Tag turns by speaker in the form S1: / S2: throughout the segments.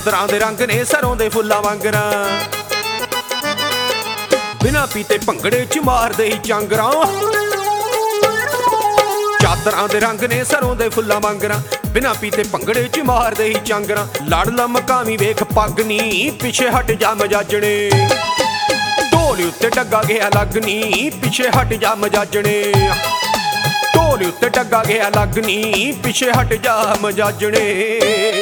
S1: ਚਾਦਰਾਂ ਦੇ ਰੰਗ ਨੇ ਸਰੋਂ ਦੇ ਫੁੱਲਾਂ ਵਾਂਗਰਾਂ, ਬਿਨਾਂ ਪੀਤੇ ਭੰਗੜੇ ਚ ਮਾਰਦੇ ਹੀ ਚਾਂਗਰਾਂ। ਚਾਦਰਾਂ ਦੇ ਰੰਗ ਨੇ ਸਰੋਂ ਦੇ ਫੁੱਲਾਂ ਵਾਂਗਰਾਂ, ਬਿਨਾਂ ਪੀਤੇ ਭੰਗੜੇ ਚ ਮਾਰਦੇ ਹੀ ਚਾਂਗਰਾਂ। ਲੜ ਮਕਾਮੀ ਵੇਖ ਪੱਗ ਨੀ, ਪਿੱਛੇ ਹਟ ਜਾ ਮਜਾਜਣੇ, ਢੋਲ ਉੱਤੇ ਡੱਗਾ ਗਿਆ ਲੱਗਨੀ, ਪਿੱਛੇ ਹਟ ਜਾ ਮਜਾਜਣੇ। ਢੋਲ ਉੱਤੇ ਡੱਗਾ ਗਿਆ ਲੱਗਨੀ, ਪਿੱਛੇ ਹਟ ਜਾ ਮਜਾਜਣੇ।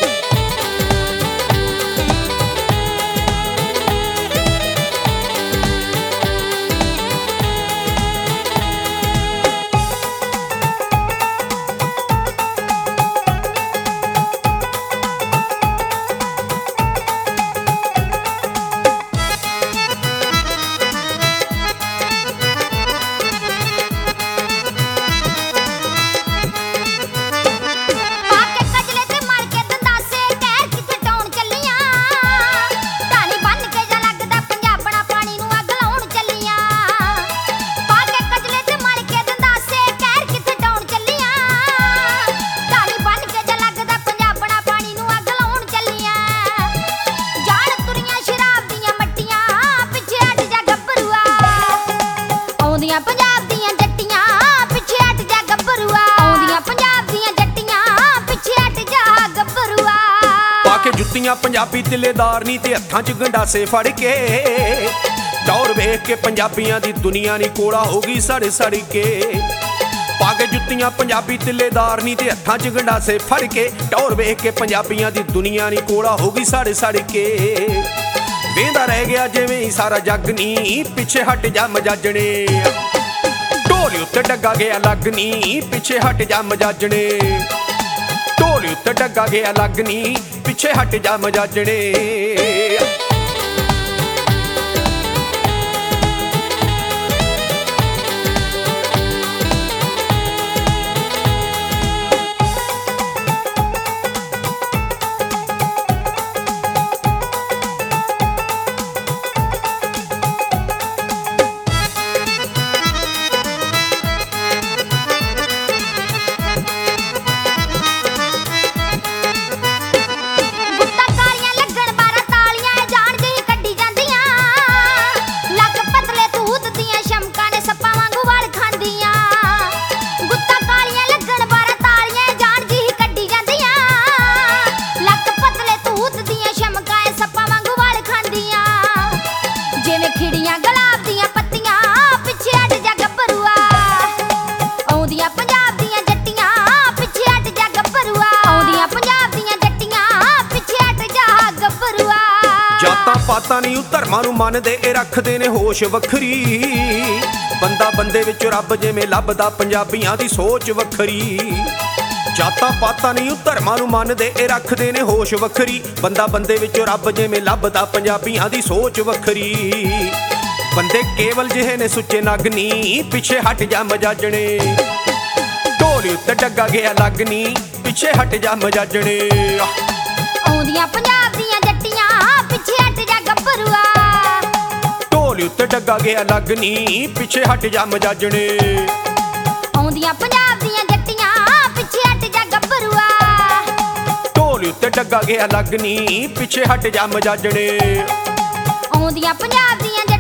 S2: ਪੰਜਾਬ ਦੀਆਂ ਜੱਟੀਆਂ ਪਿੱਛੇ ਹਟ ਜਾ ਗੱਭਰੂਆ, ਆਉਂਦੀਆਂ ਪੰਜਾਬ ਦੀਆਂ ਜੱਟੀਆਂ ਪਿੱਛੇ ਹਟ ਜਾ ਗੱਭਰੂਆ।
S1: ਪਾ ਕੇ ਜੁੱਤੀਆਂ ਪੰਜਾਬੀ ਤਿੱਲੇਦਾਰ ਨੀ ਤੇ ਹੱਥਾਂ 'ਚ ਗੰਡਾਸੇ ਫੜ ਕੇ, ਦੌਰ ਵੇਖ ਕੇ ਪੰਜਾਬੀਆਂ ਦੀ ਦੁਨੀਆ ਨੀ ਕੋਲਾ ਹੋ ਗਈ ਸੜ ਸੜ ਕੇ। ਪਾ ਕੇ ਜੁੱਤੀਆਂ ਪੰਜਾਬੀ ਤਿੱਲੇਦਾਰ ਨੀ ਤੇ ਹੱਥਾਂ 'ਚ ਗੰਡਾਸੇ ਫੜ ਕੇ, ਦੌਰ ਵੇਖ ਕੇ ਪੰਜਾਬੀਆਂ ਦੀ ਦੁਨੀਆ ਨੀ ਕੋਲਾ ਹੋ ਗਈ ਸੜ ਸੜ ਕੇ। ਵੇਂਦਾ ਰਹਿ ਗਿਆ ਜਿਵੇਂ ਹੀ ਸਾਰਾ ਜੱਗ ਨੀ, ਪਿੱਛੇ ਹਟ ਜਾ ਮਜਾਜਣੇ। ਢੋਲ ਉੱਤੇ ਡੱਗਾ ਗਿਆ ਲੱਗਨੀ, ਪਿੱਛੇ ਹਟ ਜਾ ਮਜਾਜਣੇ। ਢੋਲ ਉੱਤੇ ਡੱਗਾ ਗਿਆ ਲੱਗਨੀ, ਪਿੱਛੇ ਹਟ ਜਾ ਮਜਾਜਣੇ। ਪਾਤਾਂ ਨੀ ਧਰਮਾਂ ਨੂੰ ਮੰਨਦੇ, ਇਹ ਰੱਖਦੇ ਨੇ ਹੋਸ਼ ਵੱਖਰੀ। ਬੰਦਾ ਬੰਦੇ ਵਿੱਚ ਰੱਬ ਜਿਵੇਂ ਲੱਭਦਾ, ਪੰਜਾਬੀਆਂ ਦੀ ਸੋਚ ਵੱਖਰੀ। ਜਾਤਾਂ ਪਾਤਾਂ ਨੀ ਧਰਮਾਂ ਨੂੰ ਮੰਨਦੇ, ਇਹ ਰੱਖਦੇ ਨੇ ਹੋਸ਼ ਵੱਖਰੀ। ਬੰਦਾ ਬੰਦੇ ਵਿੱਚ ਰੱਬ ਜਿਵੇਂ ਲੱਭਦਾ, ਪੰਜਾਬੀਆਂ ਦੀ ਸੋਚ ਵੱਖਰੀ। ਬੰਦੇ ਕੇਵਲ ਜਿਹੇ ਨੇ ਸੁੱਚੇ ਨਗਨੀ, ਪਿੱਛੇ ਹਟ ਜਾ ਮਜਾਜਣੇ। ਢੋਲ ਉੱਤੇ ਡੱਗਾ ਗਿਆ ਲੱਗਨੀ, ਪਿੱਛੇ ਹਟ ਜਾ ਮਜਾਜਣੇ।
S2: ਆਉਂਦੀਆਂ ਪੰਜਾਬ ਦੀਆਂ ਜੱਟੀਆਂ ਪਿੱਛੇ ਹਟ ਜਾ ਗੱਭਰੂਆ,
S1: ਢੋਲ ਉੱਤੇ ਡੱਗਾ ਗਿਆ ਲੱਗਨੀ, ਪਿੱਛੇ ਹਟ ਜਾ ਮਜਾਜਣੇ।
S2: ਆਉਂਦੀਆਂ ਪੰਜਾਬ ਦੀਆਂ ਜੱਟੀਆਂ ਪਿੱਛੇ ਹਟ ਜਾ ਗੱਭਰੂਆ,
S1: ਢੋਲ ਉੱਤੇ ਡੱਗਾ ਗਿਆ ਲੱਗਨੀ, ਪਿੱਛੇ ਹਟ ਜਾ ਮਜਾਜਣੇ।
S2: ਆਉਂਦੀਆਂ ਪੰਜਾਬ ਦੀਆਂ